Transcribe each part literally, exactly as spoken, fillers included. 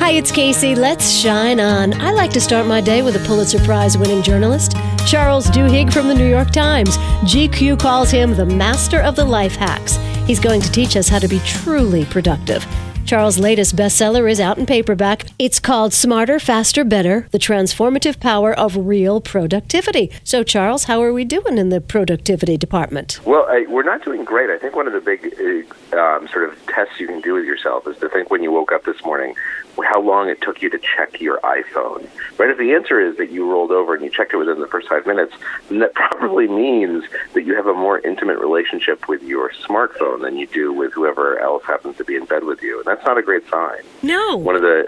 Hi, it's Casey. Let's shine on. I like to start my day with a Pulitzer Prize-winning journalist, Charles Duhigg from the New York Times. G Q calls him the master of the life hacks. He's going to teach us how to be truly productive. Charles' latest bestseller is out in paperback. It's called Smarter, Faster, Better, The Transformative Power of Real Productivity. So, Charles, how are we doing in the productivity department? Well, I, we're not doing great. I think one of the big uh, um, sort of tests you can do with yourself is to think when you woke up this morning, how long it took you to check your iPhone. Right? If the answer is that you rolled over and you checked it within the first five minutes, then that probably means that you have a more intimate relationship with your smartphone than you do with whoever else happens to be in bed with you. And that's not a great sign. No. One of the,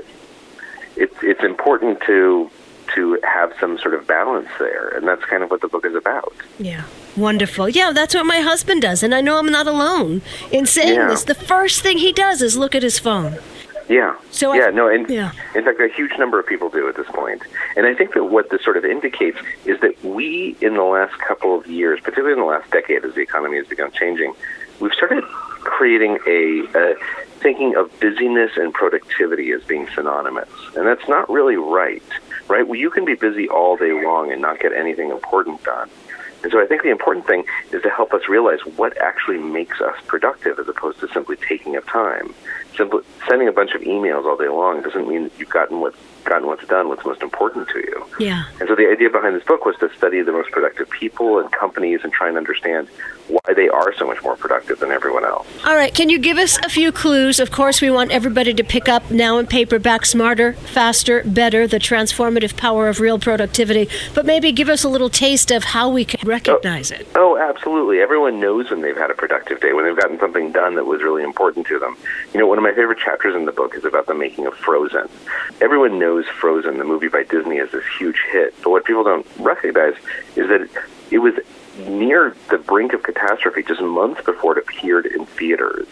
it's it's important to to have some sort of balance there, and that's kind of what the book is about. Yeah. Wonderful. Yeah, that's what my husband does, and I know I'm not alone in saying Yeah. this. The first thing he does is look at his phone. Yeah. So yeah, I, no, and yeah. in fact, a huge number of people do at this point. And I think that what this sort of indicates is that we, in the last couple of years, particularly in the last decade as the economy has begun changing, we've started creating a, a thinking of busyness and productivity as being synonymous. And that's not really right, right? Well, you can be busy all day long and not get anything important done. And so I think the important thing is to help us realize what actually makes us productive as opposed to simply taking up time. Simply sending a bunch of emails all day long doesn't mean that you've gotten what gotten what's done, what's most important to you. Yeah. And so the idea behind this book was to study the most productive people and companies and try and understand why they are so much more productive than everyone else. All right, can you give us a few clues? Of course, we want everybody to pick up now in paperback Smarter, Faster, Better, The Transformative Power of Real Productivity, but maybe give us a little taste of how we can recognize oh, it. Oh, absolutely. Everyone knows when they've had a productive day, when they've gotten something done that was really important to them. You know, one of my favorite chapters in the book is about the making of Frozen. Everyone knows Frozen, the movie by Disney, is this huge hit, but what people don't recognize is that it, it was near the brink of catastrophe just months before it appeared in theaters.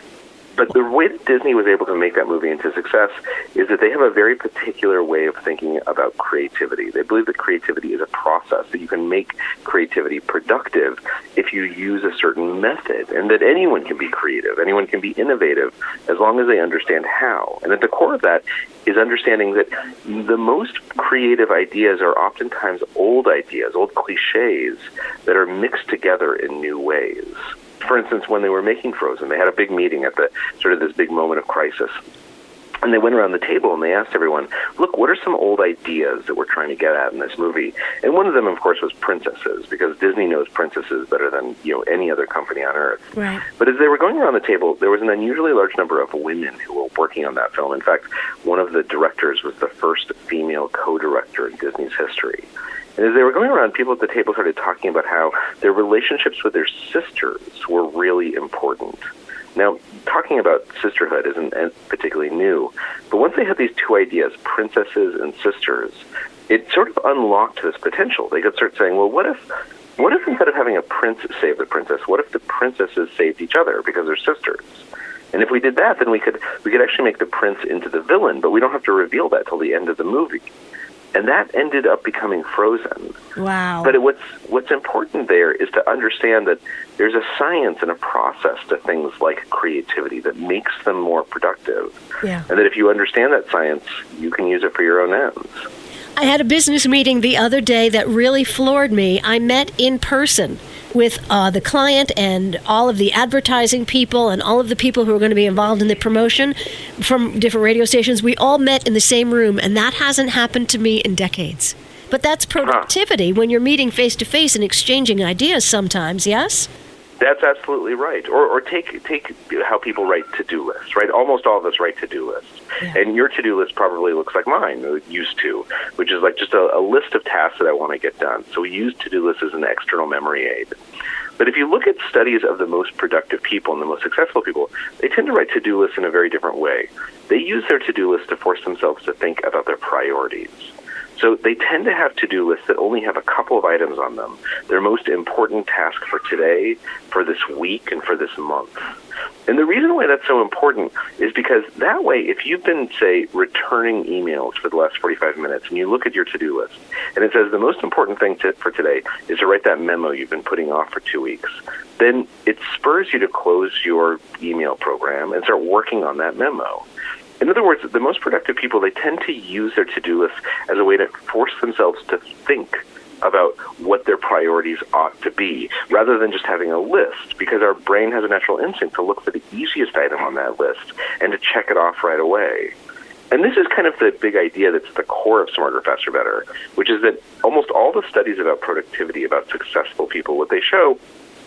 But the way that Disney was able to make that movie into success is that they have a very particular way of thinking about creativity. They believe that creativity is a process, that you can make creativity productive if you use a certain method, and that anyone can be creative, anyone can be innovative, as long as they understand how. And at the core of that is understanding that the most creative ideas are oftentimes old ideas, old cliches that are mixed together in new ways. For instance, when they were making Frozen, they had a big meeting at the sort of this big moment of crisis. And they went around the table and they asked everyone, look, what are some old ideas that we're trying to get at in this movie? And one of them, of course, was princesses, because Disney knows princesses better than, you know, any other company on earth. Right. But as they were going around the table, there was an unusually large number of women who were working on that film. In fact, one of the directors was the first female co-director in Disney's history. And as they were going around, people at the table started talking about how their relationships with their sisters were really important. Now, talking about sisterhood isn't particularly new, but once they had these two ideas, princesses and sisters, it sort of unlocked this potential. They could start saying, well, what if what if instead of having a prince save the princess, what if the princesses saved each other because they're sisters? And if we did that, then we could we could actually make the prince into the villain, but we don't have to reveal that till the end of the movie. And that ended up becoming Frozen. Wow. But it, what's what's important there is to understand that there's a science and a process to things like creativity that makes them more productive. Yeah. And that if you understand that science, you can use it for your own ends. I had a business meeting the other day that really floored me. I met in person with uh, the client and all of the advertising people and all of the people who are going to be involved in the promotion from different radio stations. We all met in the same room, and that hasn't happened to me in decades. But that's productivity when you're meeting face-to-face and exchanging ideas sometimes, yes? That's absolutely right. Or, or take take how people write to-do lists, right? Almost all of us write to-do lists. Yeah. And your to-do list probably looks like mine, it used to, which is like just a, a list of tasks that I want to get done. So we use to-do lists as an external memory aid. But if you look at studies of the most productive people and the most successful people, they tend to write to-do lists in a very different way. They use their to-do list to force themselves to think about their priorities. So they tend to have to-do lists that only have a couple of items on them, their most important task for today, for this week, and for this month. And the reason why that's so important is because that way, if you've been, say, returning emails for the last forty-five minutes, and you look at your to-do list, and it says the most important thing to, for today is to write that memo you've been putting off for two weeks, then it spurs you to close your email program and start working on that memo. In other words, the most productive people, they tend to use their to-do list as a way to force themselves to think about what their priorities ought to be, rather than just having a list, because our brain has a natural instinct to look for the easiest item on that list and to check it off right away. And this is kind of the big idea that's at the core of Smarter, Faster, Better, which is that almost all the studies about productivity, about successful people, what they show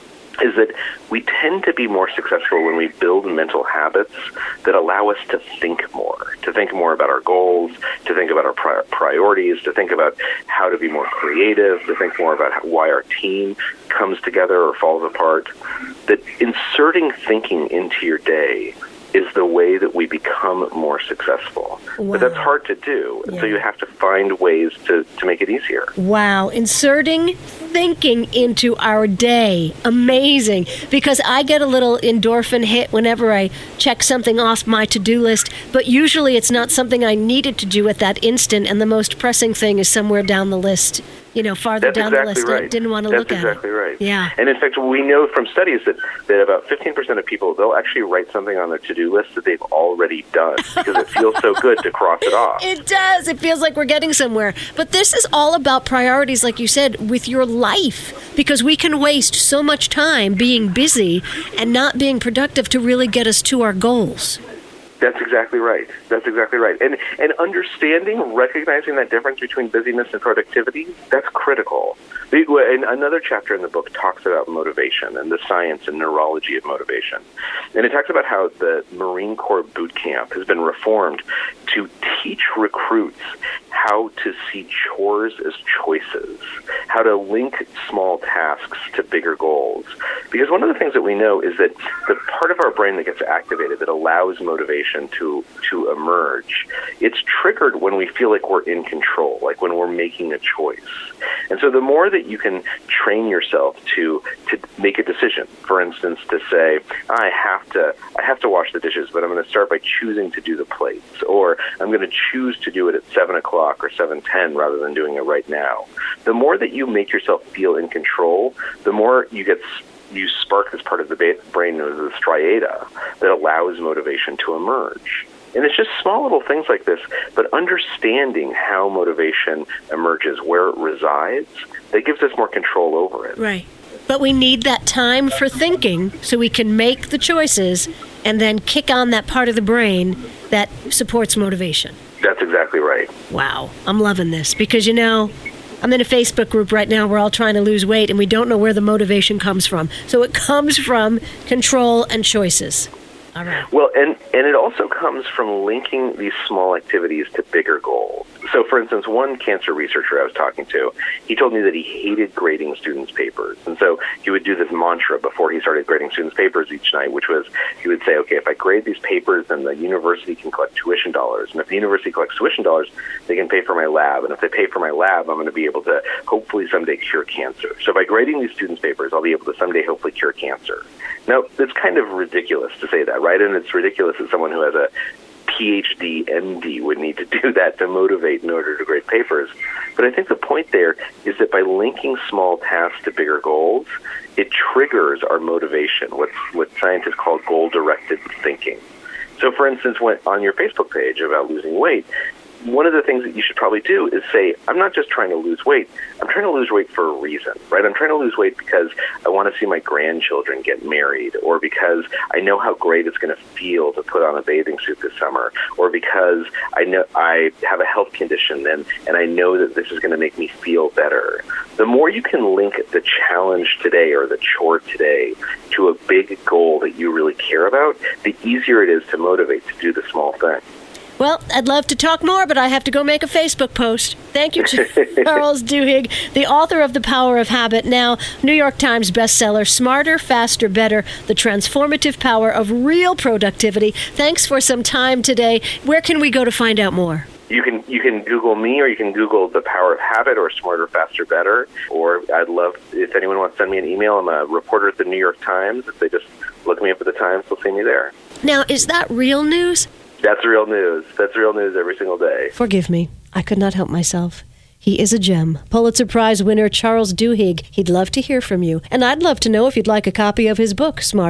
is that we tend to be more successful when we build mental habits that allow us to think more, to think more about our goals, to think about our pri- priorities, to think about how to be more creative, to think more about how, why our team comes together or falls apart. That inserting thinking into your day is the way that we become more successful. Wow. But that's hard to do, and yeah. so you have to find ways to, to make it easier. Wow, inserting thinking into our day. Amazing. Because I get a little endorphin hit whenever I check something off my to-do list, but usually it's not something I needed to do at that instant, and the most pressing thing is somewhere down the list. You know, farther That's down exactly the list. Right. I didn't want to That's look at exactly it. right. Yeah. And in fact, we know from studies that, that about fifteen percent of people, they'll actually write something on their to-do list that they've already done because it feels so good to cross it off. It does. It feels like we're getting somewhere. But this is all about priorities, like you said, with your life, because we can waste so much time being busy and not being productive to really get us to our goals. That's exactly right. That's exactly right. And and understanding, recognizing that difference between busyness and productivity, that's critical. And another chapter in the book talks about motivation and the science and neurology of motivation. And it talks about how the Marine Corps boot camp has been reformed to teach recruits how to see chores as choices, how to link small tasks to bigger goals. Because one of the things that we know is that the part of our brain that gets activated that allows motivation to, to emerge, it's triggered when we feel like we're in control, like when we're making a choice. And so the more that you can train yourself to to make a decision, for instance, to say, I have to I have to wash the dishes, but I'm going to start by choosing to do the plates, or I'm going to choose to do it at seven o'clock or seven ten rather than doing it right now. The more that you make yourself feel in control, the more you get you spark this part of the brain known as the striata that allows motivation to emerge. And it's just small little things like this, but understanding how motivation emerges, where it resides, that gives us more control over it. Right. But we need that time for thinking so we can make the choices and then kick on that part of the brain that supports motivation. That's exactly right. Wow. I'm loving this because, you know, I'm in a Facebook group right now. We're all trying to lose weight, and we don't know where the motivation comes from. So it comes from control and choices. All right. Well, and, and it also comes from linking these small activities to bigger goals. So, for instance, one cancer researcher I was talking to, he told me that he hated grading students' papers. And so he would do this mantra before he started grading students' papers each night, which was he would say, okay, if I grade these papers, then the university can collect tuition dollars. And if the university collects tuition dollars, they can pay for my lab. And if they pay for my lab, I'm going to be able to hopefully someday cure cancer. So by grading these students' papers, I'll be able to someday hopefully cure cancer. Now, it's kind of ridiculous to say that, right? And it's ridiculous that someone who has a P H D, M D would need to do that to motivate in order to grade papers. But I think the point there is that by linking small tasks to bigger goals, it triggers our motivation, what's, what scientists call goal-directed thinking. So, for instance, when, on your Facebook page about losing weight, one of the things that you should probably do is say, I'm not just trying to lose weight. I'm trying to lose weight for a reason, right? I'm trying to lose weight because I want to see my grandchildren get married, or because I know how great it's going to feel to put on a bathing suit this summer, or because I know I have a health condition and, and I know that this is going to make me feel better. The more you can link the challenge today or the chore today to a big goal that you really care about, the easier it is to motivate to do the small thing. Well, I'd love to talk more, but I have to go make a Facebook post. Thank you, Charles Duhigg, the author of The Power of Habit, now New York Times bestseller, Smarter, Faster, Better, The Transformative Power of Real Productivity. Thanks for some time today. Where can we go to find out more? You can you can Google me, or you can Google The Power of Habit or Smarter, Faster, Better. Or I'd love, if anyone wants to send me an email, I'm a reporter at the New York Times. If they just look me up at the Times, they'll see me there. Now, is that real news? That's real news. That's real news every single day. Forgive me. I could not help myself. He is a gem. Pulitzer Prize winner Charles Duhigg. He'd love to hear from you. And I'd love to know if you'd like a copy of his book, Smarter,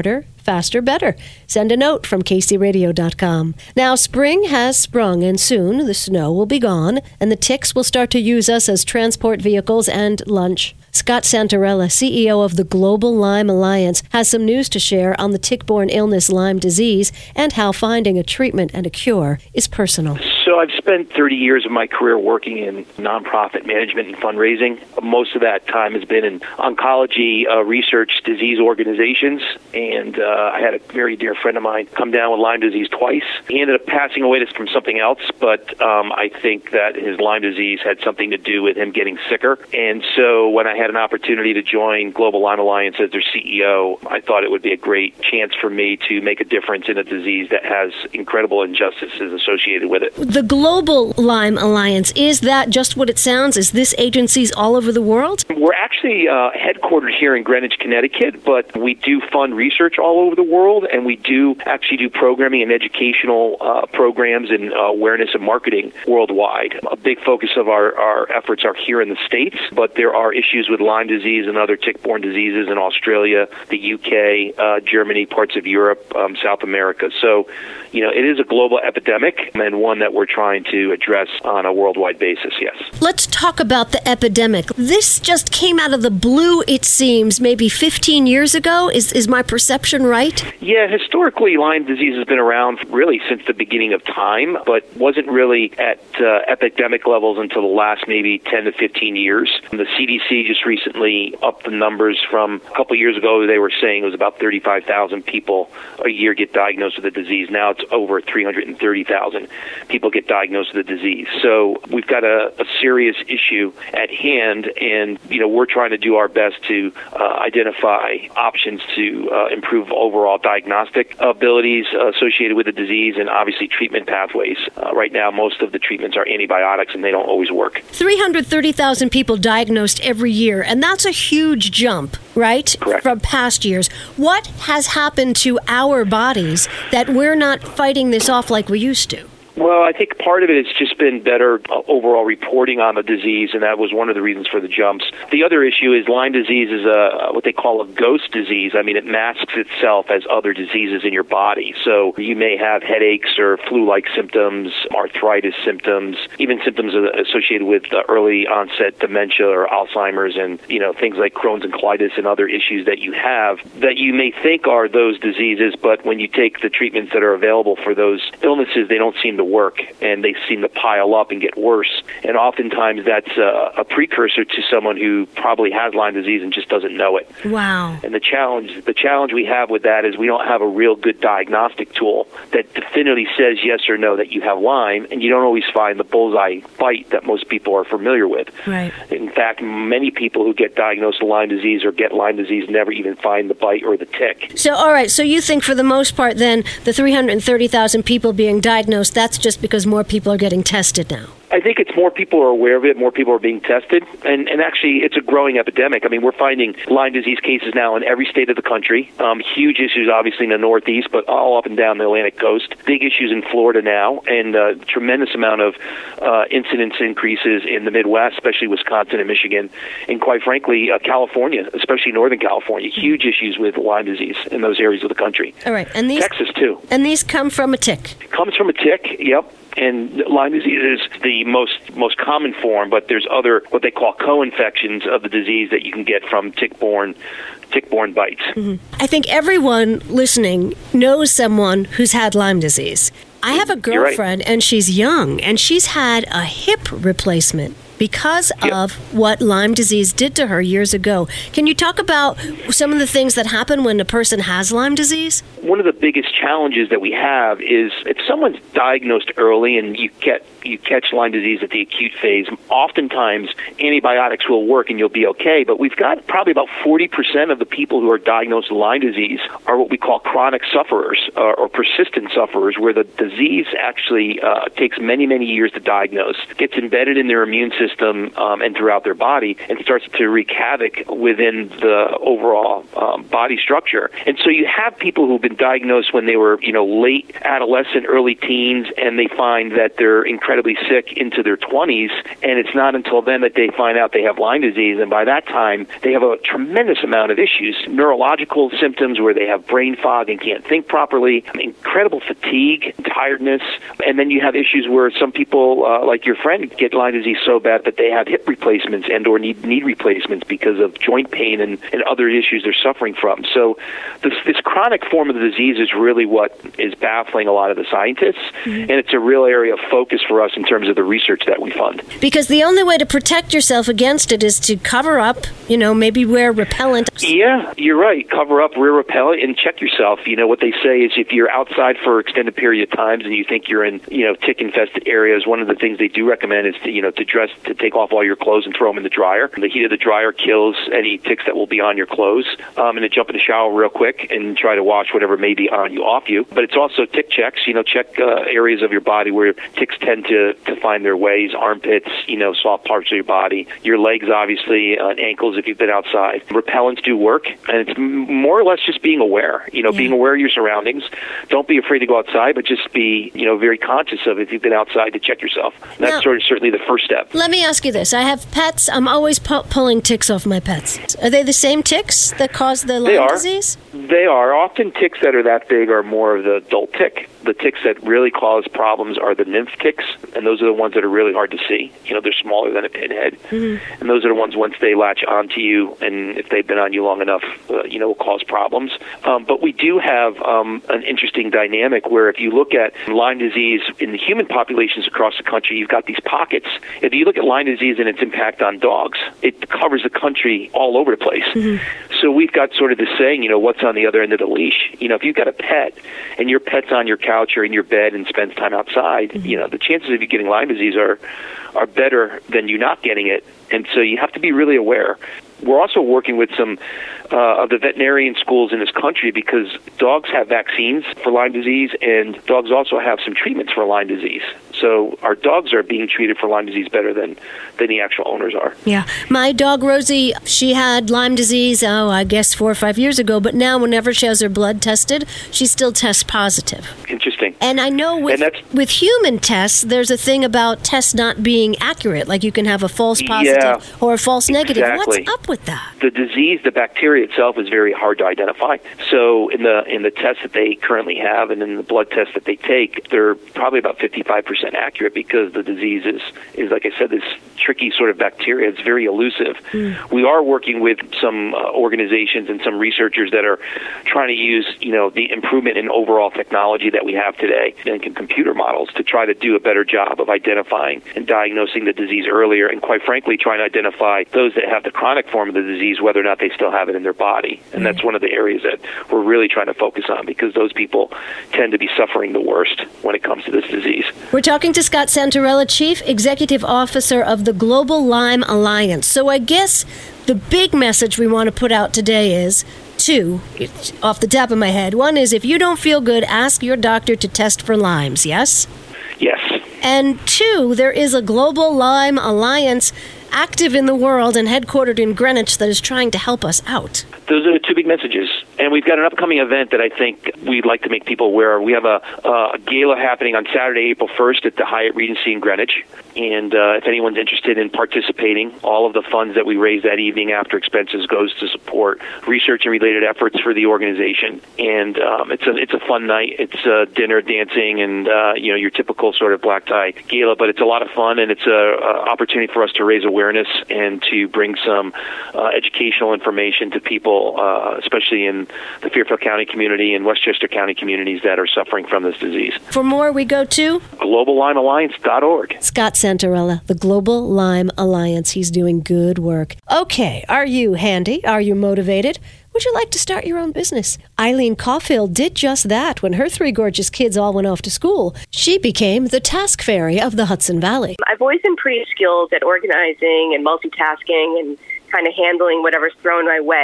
Faster, better. Send a note from K C radio dot com. Now, spring has sprung, and soon the snow will be gone, and the ticks will start to use us as transport vehicles and lunch. Scott Santarella, C E O of the Global Lyme Alliance, has some news to share on the tick-borne illness Lyme disease and how finding a treatment and a cure is personal. So I've spent thirty years of my career working in nonprofit management and fundraising. Most of that time has been in oncology uh, research disease organizations, and uh, I had a very dear friend of mine come down with Lyme disease twice. He ended up passing away from something else, but um, I think that his Lyme disease had something to do with him getting sicker. And so when I had an opportunity to join Global Lyme Alliance as their C E O, I thought it would be a great chance for me to make a difference in a disease that has incredible injustices associated with it. The Global Lyme Alliance, is that just what it sounds? Is this agencies all over the world? We're actually uh, headquartered here in Greenwich, Connecticut, but we do fund research all over the world, and we do actually do programming and educational uh, programs and uh, awareness and marketing worldwide. A big focus of our, our efforts are here in the States, but there are issues with Lyme disease and other tick-borne diseases in Australia, the U K, uh, Germany, parts of Europe, um, South America. So, you know, it is a global epidemic and one that we're trying to address on a worldwide basis, yes. Let's talk about the epidemic. This just came out of the blue, it seems, maybe fifteen years ago. Is is my perception right? Yeah, historically, Lyme disease has been around really since the beginning of time, but wasn't really at uh, epidemic levels until the last maybe ten to fifteen years. The C D C just recently upped the numbers from a couple years ago. They were saying it was about thirty-five thousand people a year get diagnosed with the disease. Now it's over three hundred thirty thousand people get diagnosed with the disease. So we've got a, a serious issue at hand, and you know we're trying to do our best to uh, identify options to uh, improve overall diagnostic abilities uh, associated with the disease, and obviously treatment pathways. Uh, right now, most of the treatments are antibiotics, and they don't always work. three hundred thirty thousand people diagnosed every year, and that's a huge jump, right? Correct. From past years. What has happened to our bodies that we're not fighting this off like we used to? Well, I think part of it has just been better uh, overall reporting on the disease, and that was one of the reasons for the jumps. The other issue is Lyme disease is a what they call a ghost disease. I mean, it masks itself as other diseases in your body. So you may have headaches or flu-like symptoms, arthritis symptoms, even symptoms associated with uh, early onset dementia or Alzheimer's, and you know things like Crohn's and colitis and other issues that you have that you may think are those diseases, but when you take the treatments that are available for those illnesses, they don't seem to work, and they seem to pile up and get worse. And oftentimes that's a, a precursor to someone who probably has Lyme disease and just doesn't know it. Wow. And the challenge the challenge we have with that is we don't have a real good diagnostic tool that definitively says yes or no that you have Lyme, and you don't always find the bullseye bite that most people are familiar with. Right. In fact, many people who get diagnosed with Lyme disease or get Lyme disease never even find the bite or the tick. So, all right, so you think for the most part then the three hundred thirty thousand people being diagnosed, that's just because more people are getting tested now? I think it's more people are aware of it, more people are being tested, and, and actually it's a growing epidemic. I mean, we're finding Lyme disease cases now in every state of the country. Um, huge issues, obviously, in the Northeast, but all up and down the Atlantic coast. Big issues in Florida now, and a tremendous amount of uh, incidence increases in the Midwest, especially Wisconsin and Michigan, and quite frankly, uh, California, especially Northern California. Huge issues with Lyme disease in those areas of the country. All right, and these Texas, too. And these come from a tick? Comes from a tick, yep. And Lyme disease is the most most common form, but there's other what they call co-infections of the disease that you can get from tick-borne tick-borne bites. Mm-hmm. I think everyone listening knows someone who's had Lyme disease. I have a girlfriend, right. and she's young, and she's had a hip replacement because yep. of what Lyme disease did to her years ago. Can you talk about some of the things that happen when a person has Lyme disease? One of the biggest challenges that we have is if someone's diagnosed early and you get you catch Lyme disease at the acute phase, oftentimes antibiotics will work and you'll be okay, but we've got probably about forty percent of the people who are diagnosed with Lyme disease are what we call chronic sufferers uh, or persistent sufferers, where the disease actually uh, takes many, many years to diagnose, gets embedded in their immune system, system um, and throughout their body, and starts to wreak havoc within the overall um, body structure. And so you have people who've been diagnosed when they were, you know, late adolescent, early teens, and they find that they're incredibly sick into their twenties, and it's not until then that they find out they have Lyme disease, and by that time, they have a tremendous amount of issues, neurological symptoms where they have brain fog and can't think properly, incredible fatigue, tiredness, and then you have issues where some people, uh, like your friend, get Lyme disease so bad that they have hip replacements and or need knee replacements because of joint pain and, and other issues they're suffering from. So this, this chronic form of the disease is really what is baffling a lot of the scientists, mm-hmm. and it's a real area of focus for us in terms of the research that we fund. Because the only way to protect yourself against it is to cover up, you know, maybe wear repellent. Yeah, you're right. Cover up, wear repellent, and check yourself. You know, what they say is if you're outside for extended period of times and you think you're in, you know, tick-infested areas, one of the things they do recommend is to, you know, to dress, to take off all your clothes and throw them in the dryer. The heat of the dryer kills any ticks that will be on your clothes, um, and to jump in the shower real quick and try to wash whatever may be on you off you. But it's also tick checks. You know, check uh, areas of your body where ticks tend to, to find their ways, armpits, you know, soft parts of your body, your legs, obviously, uh, ankles if you've been outside. Repellents do work, and it's m- more or less just being aware, you know, yeah. being aware of your surroundings. Don't be afraid to go outside, but just be, you know, very conscious of if you've been outside to check yourself. And that's now, sort of certainly the first step. Let me ask you this. I have pets. I'm always pu- pulling ticks off my pets. Are they the same ticks that cause the Lyme disease? They are. Often ticks that are that big are more of the adult tick. The ticks that really cause problems are the nymph ticks, and those are the ones that are really hard to see. You know, they're smaller than a pinhead, mm-hmm. and those are the ones once they latch onto you, and if they've been on you long enough, uh, you know, will cause problems. Um, but we do have um, an interesting dynamic where if you look at Lyme disease in the human populations across the country, you've got these pockets. If you look at Lyme disease and its impact on dogs, it covers the country all over the place. Mm-hmm. So we've got sort of this saying, you know, what's on the other end of the leash? You know, if you've got a pet and your pet's on your couch or in your bed and spends time outside, mm-hmm. you know, the chances of you getting Lyme disease are are better than you not getting it. And so you have to be really aware. We're also working with some uh, of the veterinarian schools in this country because dogs have vaccines for Lyme disease, and dogs also have some treatments for Lyme disease. So our dogs are being treated for Lyme disease better than, than the actual owners are. Yeah. My dog, Rosie, she had Lyme disease, oh, I guess four or five years ago, but now whenever she has her blood tested, she still tests positive. Interesting. And I know with, with human tests, there's a thing about tests not being accurate, like you can have a false positive yeah, or a false negative. exactly. What's up with that? The disease, the bacteria itself is very hard to identify. So in the in the tests that they currently have and in the blood tests that they take, they're probably about fifty-five percent accurate because the disease is, is like I said, this tricky sort of bacteria. It's very elusive. Mm. We are working with some uh, organizations and some researchers that are trying to use, you know, the improvement in overall technology that we have today and computer models to try to do a better job of identifying and diagnosing the disease earlier, and quite frankly, trying to identify those that have the chronic form of the disease, whether or not they still have it in their body. And mm. that's one of the areas that we're really trying to focus on because those people tend to be suffering the worst when it comes to this disease. We're talking to Scott Santarella, Chief Executive Officer of the Global Lyme Alliance. So I guess the big message we want to put out today is two, off the top of my head. One is if you don't feel good, ask your doctor to test for Lymes, yes? Yes. And two, there is a Global Lyme Alliance active in the world and headquartered in Greenwich that is trying to help us out. Those are the two big messages. And we've got an upcoming event that I think we'd like to make people aware of. We have a, uh, a gala happening on Saturday, April first at the Hyatt Regency in Greenwich. And uh, if anyone's interested in participating, all of the funds that we raise that evening after expenses goes to support research and related efforts for the organization. And um, it's a it's a fun night. It's uh, dinner, dancing, and uh, you know your typical sort of black tie gala. But it's a lot of fun, and it's a, a opportunity for us to raise awareness and to bring some uh, educational information to people, uh, especially in the Fairfield County community and Westchester County communities that are suffering from this disease. For more, we go to global lyme alliance dot org. Scott Santarella, the Global Lyme Alliance. He's doing good work. Okay, are you handy? Are you motivated? Would you like to start your own business? Eileen Caulfield did just that when her three gorgeous kids all went off to school. She became the task fairy of the Hudson Valley. I've always been pretty skilled at organizing and multitasking and kind of handling whatever's thrown my way.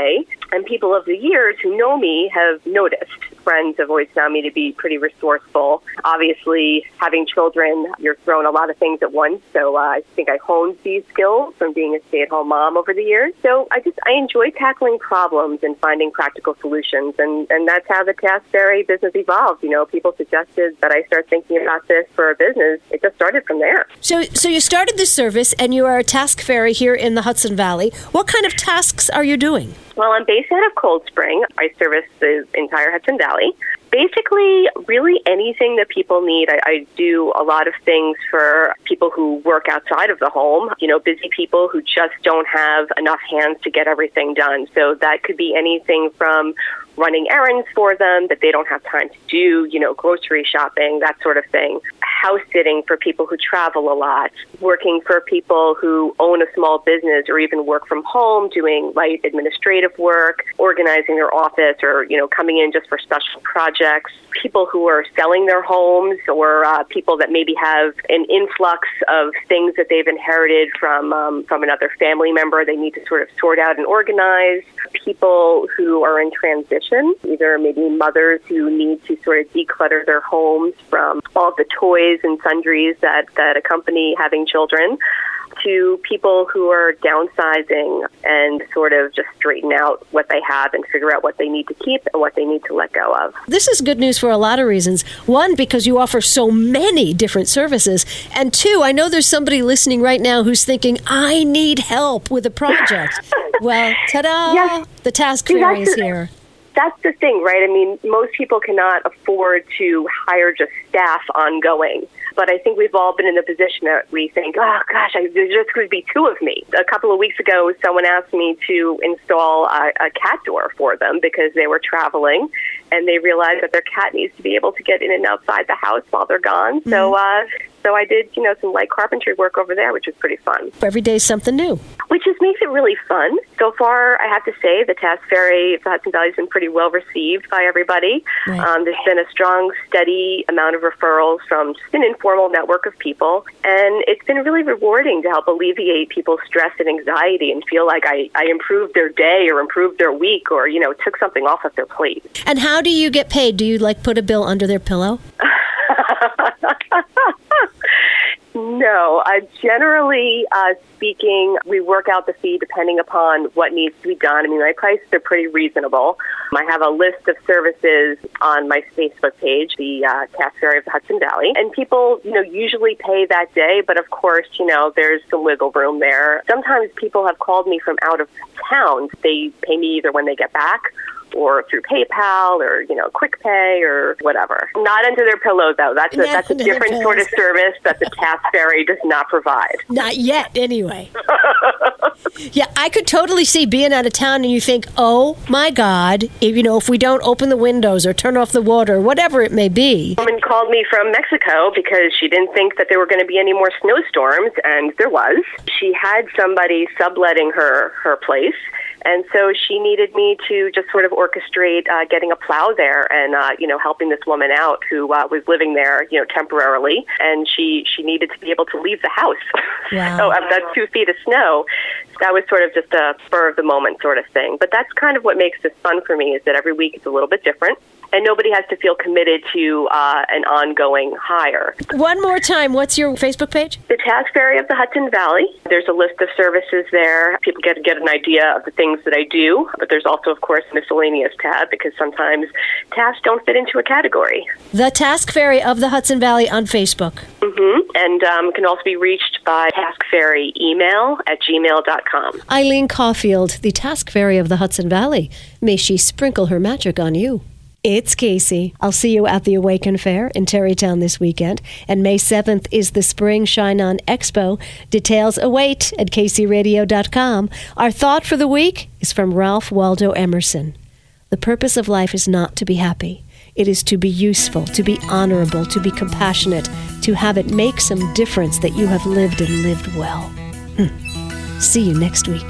And people of the years who know me have noticed. Friends have always found me to be pretty resourceful. Obviously, having children, you're thrown a lot of things at once. So uh, I think I honed these skills from being a stay-at-home mom over the years. So I just I enjoy tackling problems and finding practical solutions. And, and that's how the Task Fairy business evolved. You know, people suggested that I start thinking about this for a business. It just started from there. So, so you started this service, and you are a Task Fairy here in the Hudson Valley. What kind of tasks are you doing? Well, I'm based out of Cold Spring. I service the entire Hudson Valley. Basically, really anything that people need. I, I do a lot of things for people who work outside of the home, you know, busy people who just don't have enough hands to get everything done. So that could be anything from running errands for them that they don't have time to do, you know, grocery shopping, that sort of thing. House sitting for people who travel a lot, working for people who own a small business or even work from home, doing light administrative work, organizing their office, or, you know, coming in just for special projects. People who are selling their homes, or uh, people that maybe have an influx of things that they've inherited from um, from another family member they need to sort of sort out and organize. People who are in transition, either maybe mothers who need to sort of declutter their homes from all the toys and sundries that, that accompany having children, to people who are downsizing and sort of just straighten out what they have and figure out what they need to keep and what they need to let go of. This is good news for a lot of reasons. One, because you offer so many different services. And two, I know there's somebody listening right now who's thinking, I need help with a project. Well, ta-da! Yes. The Task Fairy is here. That's the thing, right? I mean, most people cannot afford to hire just staff ongoing. But I think we've all been in the position that we think, oh, gosh, I, there's just going to be two of me. A couple of weeks ago, someone asked me to install a, a cat door for them because they were traveling, and they realized that their cat needs to be able to get in and outside the house while they're gone. Mm-hmm. So uh, so I did, you know, some light carpentry work over there, which was pretty fun. Every day is something new. Which just makes it really fun. So far, I have to say, the Task Fairy of the Hudson Valley has been pretty well received by everybody. Right. Um, there's been a strong, steady amount of referrals from just an informal network of people. And it's been really rewarding to help alleviate people's stress and anxiety and feel like I, I improved their day or improved their week or, you know, took something off of their plate. And how do you get paid? Do you, like, put a bill under their pillow? No, uh, generally uh, speaking, we work out the fee depending upon what needs to be done. I mean, my prices are pretty reasonable. I have a list of services on my Facebook page, the uh, Task Fairy of the Hudson Valley, and people, you know, usually pay that day, but of course, you know, there's some wiggle room there. Sometimes people have called me from out of town. They pay me either when they get back or through PayPal or, you know, Quick Pay or whatever. Not under their pillow, though. That's a, that's a different sort of service that the Task Fairy does not provide. Not yet, anyway. Yeah, I could totally see being out of town and you think, oh, my God, if, you know, if we don't open the windows or turn off the water, whatever it may be. A woman called me from Mexico because she didn't think that there were going to be any more snowstorms, and there was. She had somebody subletting her, her place. And so she needed me to just sort of orchestrate uh, getting a plow there and, uh, you know, helping this woman out who uh, was living there, you know, temporarily. And she, she needed to be able to leave the house. Wow. So I've got two feet of snow. That was sort of just a spur of the moment sort of thing. But that's kind of what makes this fun for me, is that every week it's a little bit different. And nobody has to feel committed to uh, an ongoing hire. One more time, what's your Facebook page? The Task Fairy of the Hudson Valley. There's a list of services there. People get to get an idea of the things that I do. But there's also, of course, a miscellaneous tab, because sometimes tasks don't fit into a category. The Task Fairy of the Hudson Valley on Facebook. Mm-hmm. And um, can also be reached by Task Fairy email at gmail dot com. Eileen Caulfield, the Task Fairy of the Hudson Valley. May she sprinkle her magic on you. It's Casey. I'll see you at the Awaken Fair in Terrytown this weekend. And May seventh is the Spring Shine On Expo. Details await at casey radio dot com. Our thought for the week is from Ralph Waldo Emerson. The purpose of life is not to be happy. It is to be useful, to be honorable, to be compassionate, to have it make some difference that you have lived and lived well. Hmm. See you next week.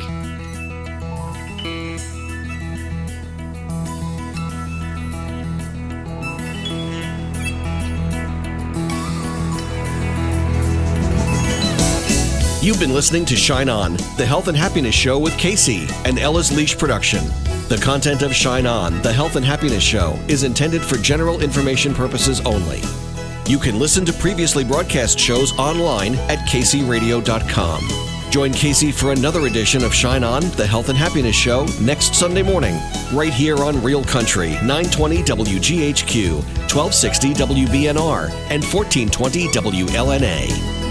You've been listening to Shine On, the health and happiness show with Casey, an Ella's Leash production. The content of Shine On, the Health and Happiness Show, is intended for general information purposes only. You can listen to previously broadcast shows online at k c radio dot com. Join Casey for another edition of Shine On, the Health and Happiness Show, next Sunday morning, right here on Real Country, nine twenty W G H Q, twelve sixty W B N R, and fourteen twenty W L N A.